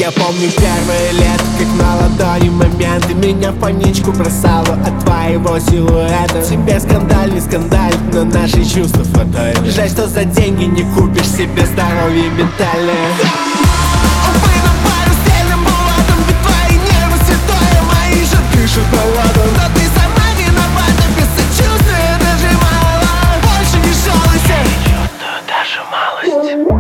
Я помню первое лето, как на ладони моменты. Меня в паничку бросало от твоего силуэта. Тебе скандаль, не скандаль, но наши чувства фатальны. Жаль, что за деньги не купишь себе здоровье ментальное. Дышит балладом, но ты сама виновата. Без сочувствия даже мало. Больше не жалуйся. Я не чувствую даже малость.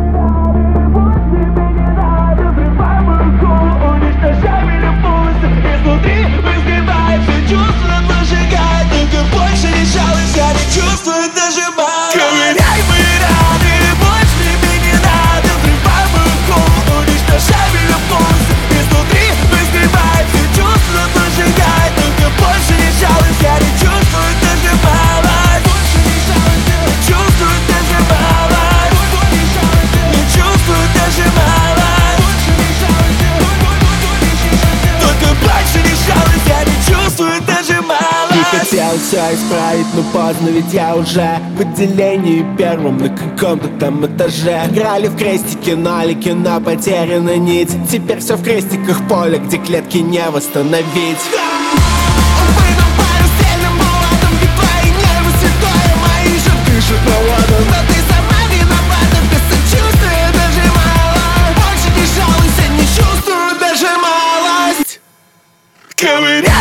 Разрывай мою голову, уничтожай меня полностью. Изнутри разгребает все чувства, зажигает. Только больше не жалуйся. Я не чувствую даже малость. Ковыряй мои раны, больше тебе не надо. Разрывай мою голову, уничтожай меня полностью. Изнутри разгребает все чувства, зажигает. Только больше не жалуйся. Я не чувствую даже малость. Больше не жалуйся. Чувствую даже малость. Не чувствую даже малость. Больше не жалуйся. Только больше не жалуйся. Я не чувствую даже малость. Не хотел все исправить, но поздно, ведь я уже в отделении первом на каком-то там этаже. Играли в крестики, нолики, но потеряна нить. Теперь все в крестиках поле, где клетки не восстановить. Дышит балладом, но ты сама виновата. Без сочувствия даже мало. Больше не жалуйся, не чувствую даже малость. Ковыряй